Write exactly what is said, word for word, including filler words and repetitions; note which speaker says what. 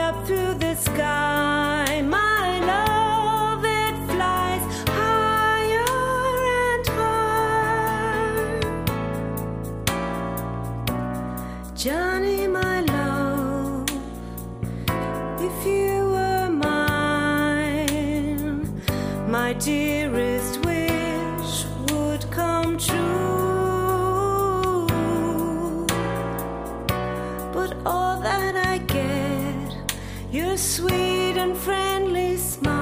Speaker 1: up through the sky. My love, it flies higher and higher. Johnny, my love, if you were mine, my dearest wish would come true. But all that I get, your sweet and friendly smile.